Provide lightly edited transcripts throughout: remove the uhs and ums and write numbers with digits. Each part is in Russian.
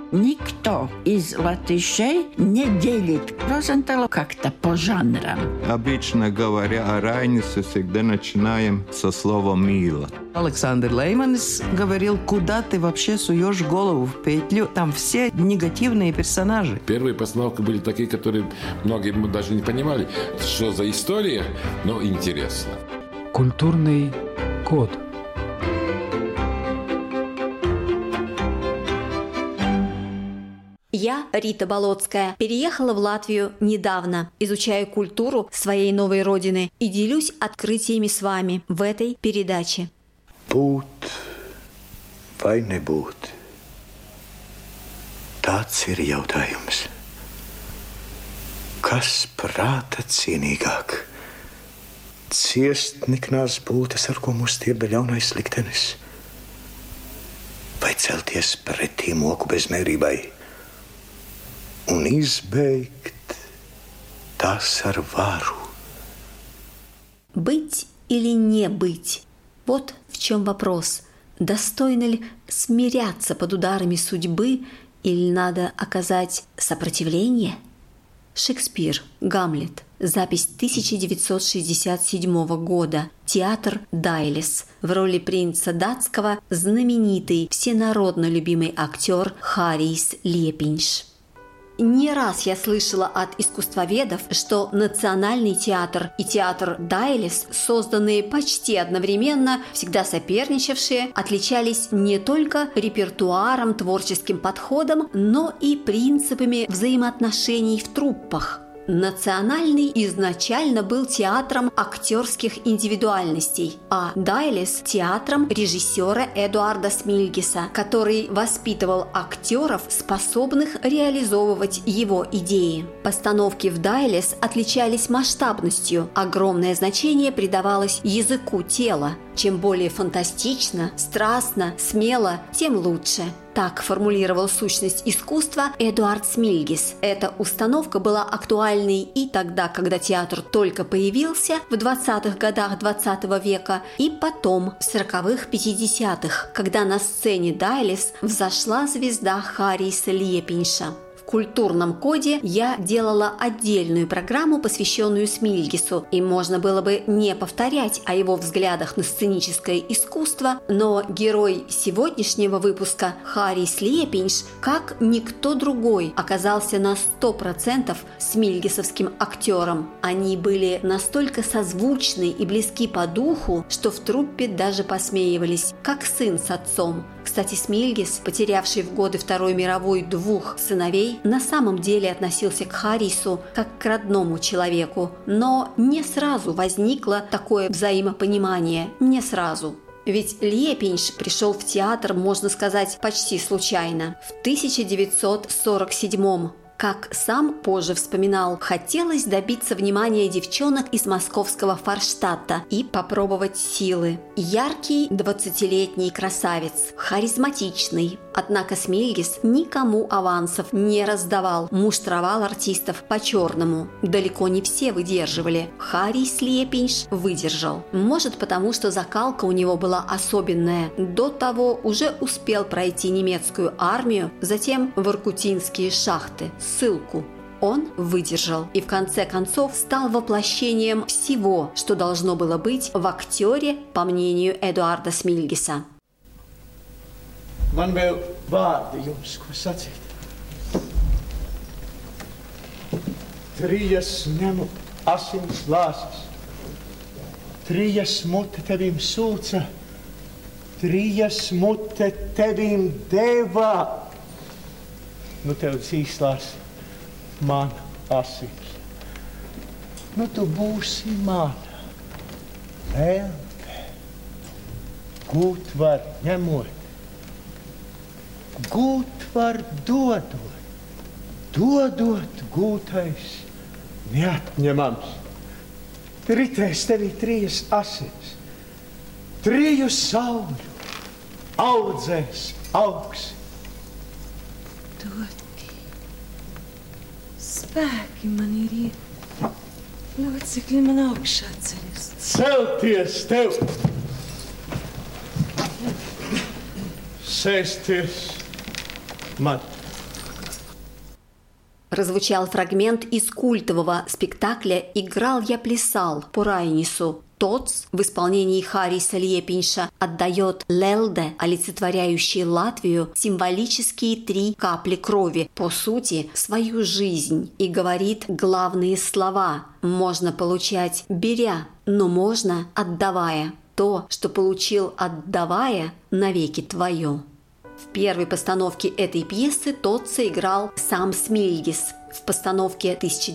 Никто из латышей не делит Розенталу как-то по жанрам. Обычно говоря о Райнисе, всегда начинаем со слова «мило». Александр Лейманис говорил, куда ты вообще суешь голову в петлю, там все негативные персонажи. Первые постановки были такие, которые многие даже не понимали, что за история, но интересно. Культурный код. Я, Рита Болотская, переехала в Латвию недавно, изучаю культуру своей новой родины и делюсь открытиями с вами в этой передаче. Būt vai nebūt? Tāds ir jautājums. Kas prāta cienīgāk? Ciest niknās būtnes, ar ko mūs tirda ļaunais liktenis? Vai celties pretī moku bezmērībai un izbeigt tās ar varu? Быть или не быть? Вот в чем вопрос. Достойно ли смиряться под ударами судьбы или надо оказать сопротивление? Шекспир, Гамлет. Запись 1967 года. Театр Дайлес. В роли принца датского знаменитый, всенародно любимый актер Харрис Лепинш. Не раз я слышала от искусствоведов, что Национальный театр и театр Дайлес, созданные почти одновременно, всегда соперничавшие, отличались не только репертуаром, творческим подходом, но и принципами взаимоотношений в труппах. Национальный изначально был театром актерских индивидуальностей, а Дайлес – театром режиссера Эдуарда Смильгиса, который воспитывал актеров, способных реализовывать его идеи. Постановки в Дайлес отличались масштабностью, огромное значение придавалось языку тела. Чем более фантастично, страстно, смело, тем лучше. Так формулировал сущность искусства Эдуард Смильгис. Эта установка была актуальной и тогда, когда театр только появился в 20-х годах 20 века, и потом, в 40-х, 50-х, когда на сцене Дайлес взошла звезда Харриса Лепинша. В культурном коде я делала отдельную программу, посвященную Смильгису, и можно было бы не повторять о его взглядах на сценическое искусство, но герой сегодняшнего выпуска Харрис Лепинш, как никто другой, оказался на 100% смильгисовским актером. Они были настолько созвучны и близки по духу, что в труппе даже посмеивались, как сын с отцом. Кстати, Смильгис, потерявший в годы Второй мировой 2 сыновей, на самом деле относился к Харрису как к родному человеку, но не сразу возникло такое взаимопонимание, не сразу. Ведь Лепинш пришел в театр, можно сказать, почти случайно, в 1947-м. Как сам позже вспоминал, хотелось добиться внимания девчонок из московского Форштадта и попробовать силы. Яркий 20-летний красавец, харизматичный. Однако Смильгис никому авансов не раздавал, муштровал артистов по-черному. Далеко не все выдерживали. Харрис Лепинш выдержал. Может, потому что закалка у него была особенная. До того уже успел пройти немецкую армию, затем в иркутинские шахты, ссылку. Он выдержал и в конце концов стал воплощением всего, что должно было быть в актере, по мнению Эдуарда Смильгиса. Man vēl vārdi jums, ko sacīt. Trijas ņemu asins lāsas, trijas mute tevim sūca, trijas mute tevim deva. Nu tev dzīslās man asins. Nu tu būsi mana. Vēl te. Gūt var ņemot. Gūt var dodot. Dodot gūtais neatņemams. Ritēs tevī trijas asins. Triju sauļu audzēs augs. Doti. Spēki man ir locekļi man augšā ceļas. Celties tev! Sēsties man! Прозвучал фрагмент из культового спектакля «Играл я, плясал» по Райнису. Тоц в исполнении Хариса Лепинша отдает Лелде, олицетворяющей Латвию, символические 3 капли крови, по сути, свою жизнь, и говорит главные слова. Можно получать беря, но можно отдавая. То, что получил отдавая, навеки твое. В первой постановке этой пьесы Тоца играл сам Смильгис. В постановке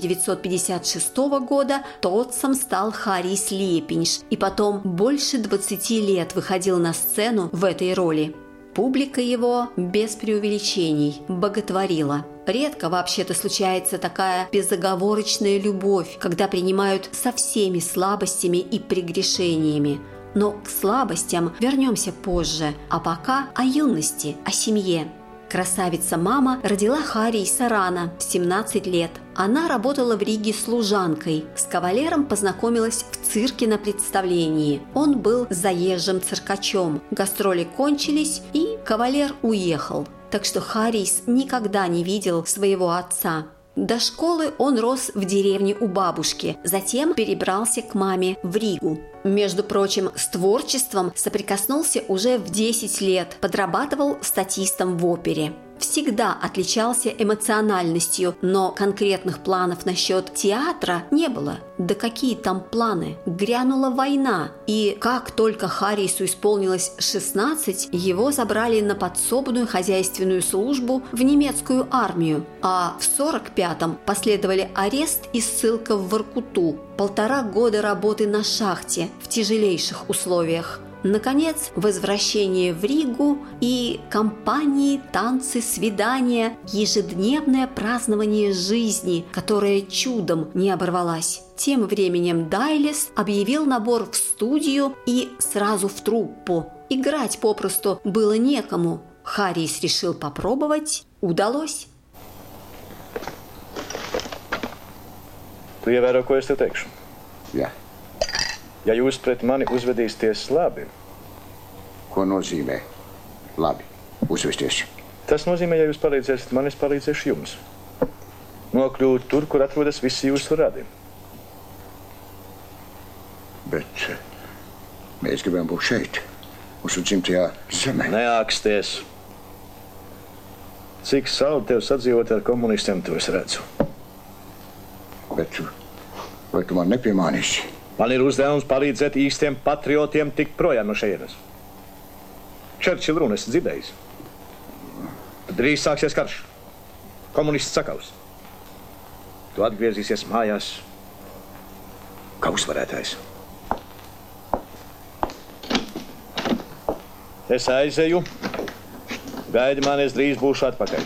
1956 года Тоцом стал Харис Лепинш и потом больше 20 лет выходил на сцену в этой роли. Публика его, без преувеличений, боготворила. Редко вообще-то случается такая безоговорочная любовь, когда принимают со всеми слабостями и прегрешениями. Но к слабостям вернемся позже, а пока о юности, о семье. Красавица-мама родила Хариса рано, в 17 лет. Она работала в Риге служанкой. С кавалером познакомилась в цирке на представлении. Он был заезжим циркачом. Гастроли кончились, и кавалер уехал. Так что Харис никогда не видел своего отца. До школы он рос в деревне у бабушки, затем перебрался к маме в Ригу. Между прочим, с творчеством соприкоснулся уже в 10 лет, подрабатывал статистом в опере. Всегда отличался эмоциональностью, но конкретных планов насчет театра не было. Да какие там планы? Грянула война, и как только Харису исполнилось 16, его забрали на подсобную хозяйственную службу в немецкую армию, а в 45-м последовали арест и ссылка в Воркуту. 1,5 года работы на шахте в тяжелейших условиях. Наконец, возвращение в Ригу и компании, танцы, свидания, ежедневное празднование жизни, которая чудом не оборвалась. Тем временем Дайлес объявил набор в студию и сразу в труппу. Играть попросту было некому. Харис решил попробовать. Удалось. Tu ievēro, ko es tev teikšu? Jā. Ja jūs pret mani uzvedīsieties labi, Ko nozīmē labi uzvesties? tas nozīmē, ja jūs palīdzēsiet man, es palīdzēšu jums. Nokļūt tur, kur atrodas visi jūsu radi. Bet mēs gribam būt šeit, mūsu dzimtajā zemē. Neāksties. Cik sauli tev sadzīvot ar komunistiem, to es redzu. Bet vai tu man nepiemānīsi? Man ir uzdevums palīdzēt īstiem patriotiem tikt projām no šejienes. Čerčila runu esi dzirdējis. Tad drīz sāksies karš. Komunists sakaus. Tu atgriezīsies mājās kā uzvarētājs. Es aizeju. Gaidi mani, es drīz būšu atpakaļ.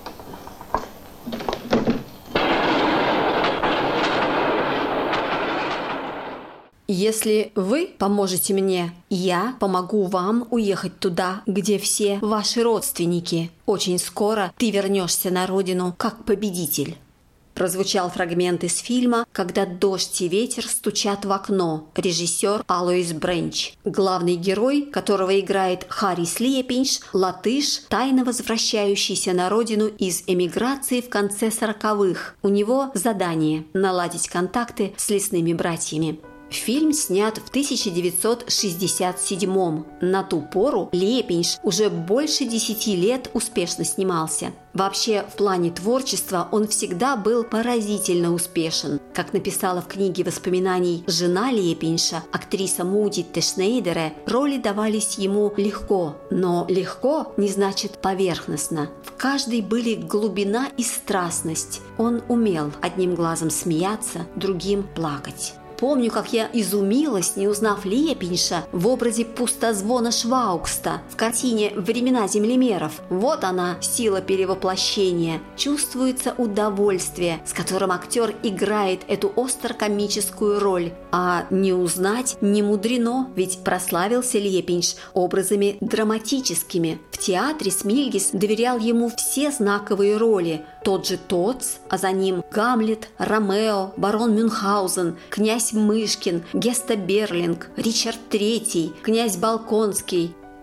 Если вы поможете мне, я помогу вам уехать туда, где все ваши родственники. Очень скоро ты вернешься на родину как победитель. Прозвучал фрагмент из фильма «Когда дождь и ветер стучат в окно», режиссер Алоис Бренч. Главный герой, которого играет Харис Лепинш, латыш, тайно возвращающийся на родину из эмиграции в конце 40-х. У него задание – наладить контакты с лесными братьями. Фильм снят в 1967-м. На ту пору Лепинш уже больше 10 лет успешно снимался. Вообще, в плане творчества он всегда был поразительно успешен. Как написала в книге воспоминаний жена Лепинша, актриса Мудитте Шнейдере, роли давались ему легко. Но легко не значит поверхностно. В каждой были глубина и страстность. Он умел одним глазом смеяться, другим плакать. Помню, как я изумилась, не узнав Лепинша в образе пустозвона Шваукста в картине «Времена землемеров». Вот она, сила перевоплощения. Чувствуется удовольствие, с которым актер играет эту остро-комическую роль. А не узнать не мудрено, ведь прославился Лепинш образами драматическими. В театре Смильгис доверял ему все знаковые роли. Тот же Тоц, а за ним Гамлет, Ромео, барон Мюнхгаузен, князь Мышкин, Геста Берлинг, Ричард III, князь Балконский.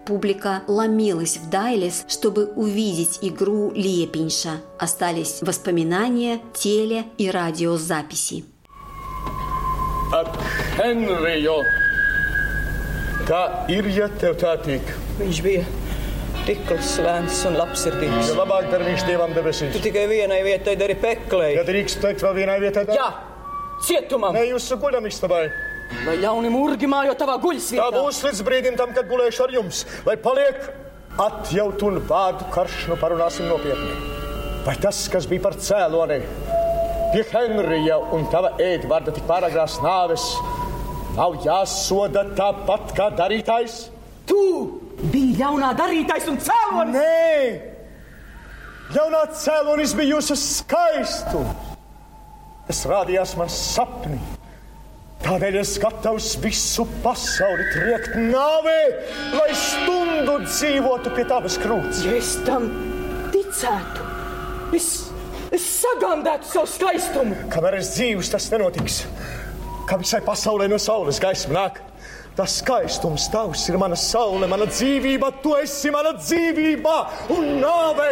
Публика ломилась в Дайлес, чтобы увидеть игру Liepinša. Остались воспоминания, теле- и радиозаписи. Ak, Henrijo, kā ir, ja tev tā tīk? Viņš bija tikls, lēns un labsirdīgs. Ja labāk dar viņš Dievam debesīs. Tu tikai vienai vietai dari peklei. Ja drīkst teikt vēl vienai vietai dar? Jā, cietumam. Ne jūsu guļamistabai. Vai ļauni murgi mājo tavā guļasvietā? Tā būs līdz brīdim tam, kad gulēšu ar jums. Lai paliek atjaut un vārdu karš, nu parunāsim nopietni. Vai tas, kas bija par cēloni, pie Henrija un tava ēdvarda tik pāragrās nāves, nav jāsoda tāpat kā darītājs? Tu biji ļaunā darītājs un cēlonis! Nē! Ļaunā cēlonis bija jūsu skaistums. Tas rādījās man sapnī. Tādēļ es gatavs visu pasauli triekt nāvē, lai stundu dzīvotu pie tavas krūts. Ja es tam ticētu, es sagandētu savu skaistumu. Kamēr es dzīvs, tas nenotiks. Kā visai pasaulē no saules gaisma nāk. Tas skaistums tavs ir mana saule, mana dzīvība, tu esi mana dzīvība un nāve.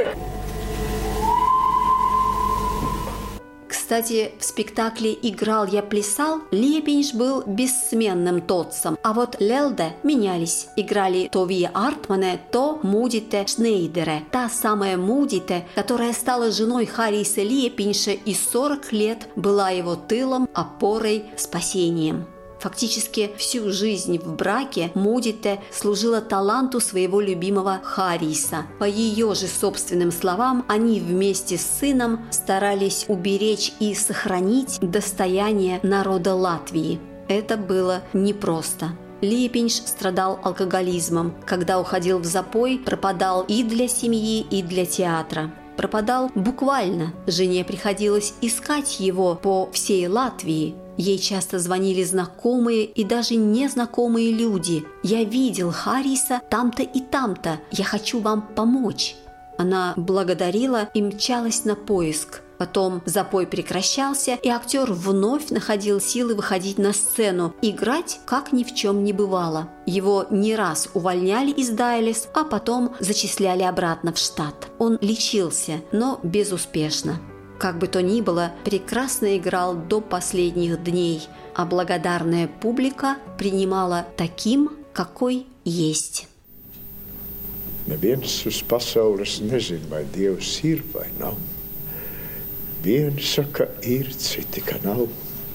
Кстати, в спектакле «Играл, я плясал» Liepinš был бессменным тотцем, а вот Лелде менялись. Играли то Вия Артмане, то Мудите Шнейдере. Та самая Мудите, которая стала женой Хариса Liepinša и 40 лет была его тылом, опорой, спасением. Фактически всю жизнь в браке Мудите служила таланту своего любимого Хариса. По ее же собственным словам, они вместе с сыном старались уберечь и сохранить достояние народа Латвии. Это было непросто. Liepinš страдал алкоголизмом. Когда уходил в запой, пропадал и для семьи, и для театра. Пропадал буквально. Жене приходилось искать его по всей Латвии. Ей часто звонили знакомые и даже незнакомые люди. «Я видел Хариса там-то и там-то. Я хочу вам помочь». Она благодарила и мчалась на поиск. Потом запой прекращался, и актер вновь находил силы выходить на сцену, играть, как ни в чем не бывало. Его не раз увольняли из Дайлес, а потом зачисляли обратно в штат. Он лечился, но безуспешно. Как бы то ни было, прекрасно играл до последних дней, а благодарная публика принимала таким, какой есть. Neviens uz pasaules nezina, vai Dievs ir vai nav. Vieni saka, ir, citi, ka nav.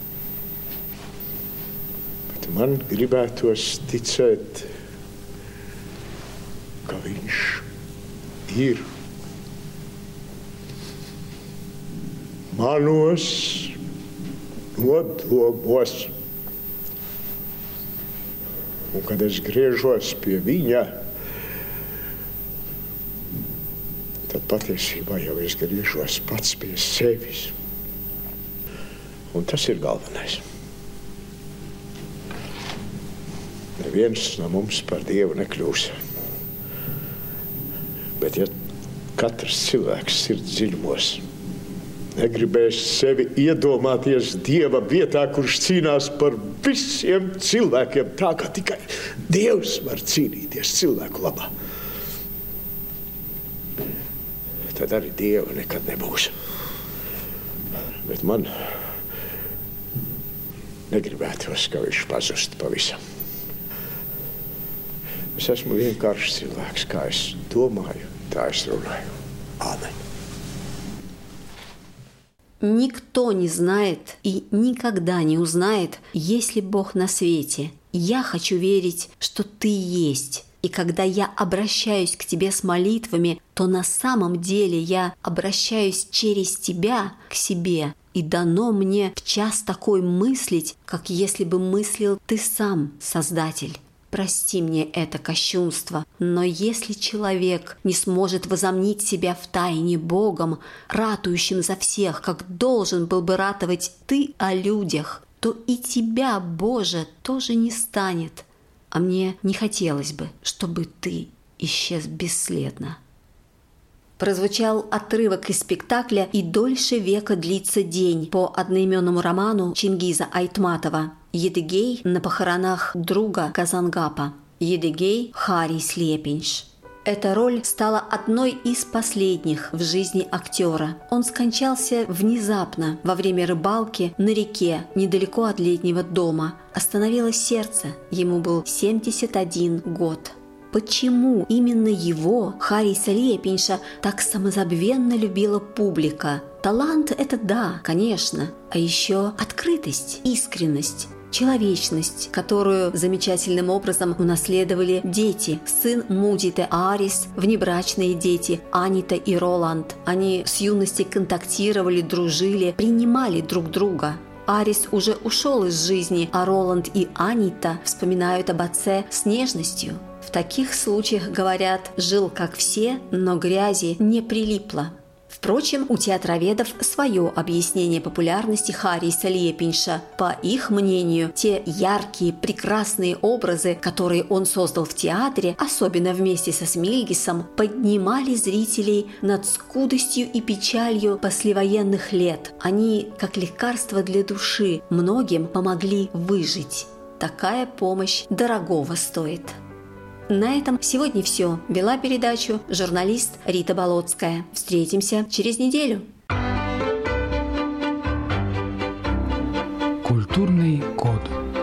Bet man gribētos ticēt, ka viņš ir. Manos nodomos. Un kad es griežos pie viņa, tad patiesībā jau es griežos pats pie sevis. Un tas ir galvenais. Neviens no mums par Dievu nekļūs. Bet ja katrs cilvēks ir dziļumos, negribēs sevi iedomāties Dieva vietā, kurš cīnās par visiem cilvēkiem, tā kā tikai Dievs var cīnīties cilvēku labā. Tad arī Dieva nekad nebūs. Bet man negribētos, ka viņš pazust pavisam. Es esmu vienkāršs cilvēks, kā es domāju, tā es runāju. Āmen. Никто не знает и никогда не узнает, есть ли Бог на свете. Я хочу верить, что Ты есть. И когда я обращаюсь к Тебе с молитвами, то на самом деле я обращаюсь через Тебя к себе. И дано мне в час такой мыслить, как если бы мыслил Ты сам, Создатель. Прости мне это кощунство, но если человек не сможет возомнить себя в тайне Богом, ратующим за всех, как должен был бы ратовать Ты о людях, то и Тебя, Боже, тоже не станет. А мне не хотелось бы, чтобы Ты исчез бесследно. Прозвучал отрывок из спектакля «И дольше века длится день» по одноименному роману Чингиза Айтматова «Едыгей на похоронах друга Казангапа». Едыгей Харий Слепинш. Эта роль стала одной из последних в жизни актера. Он скончался внезапно во время рыбалки на реке недалеко от летнего дома. Остановилось сердце. Ему был 71 год. Почему именно его, Хариса Лепинша, так самозабвенно любила публика? Талант – это да, конечно, а еще открытость, искренность, человечность, которую замечательным образом унаследовали дети. Сын Мудиты Арис, внебрачные дети Анита и Роланд. Они с юности контактировали, дружили, принимали друг друга. Арис уже ушел из жизни, а Роланд и Анита вспоминают об отце с нежностью. В таких случаях, говорят, жил как все, но грязи не прилипло. Впрочем, у театроведов свое объяснение популярности Хариса Лепинша. По их мнению, те яркие, прекрасные образы, которые он создал в театре, особенно вместе со Смильгисом, поднимали зрителей над скудостью и печалью послевоенных лет. Они, как лекарство для души, многим помогли выжить. Такая помощь дорогого стоит. На этом сегодня все. Вела передачу журналист Рита Болотская. Встретимся через неделю. Культурный код.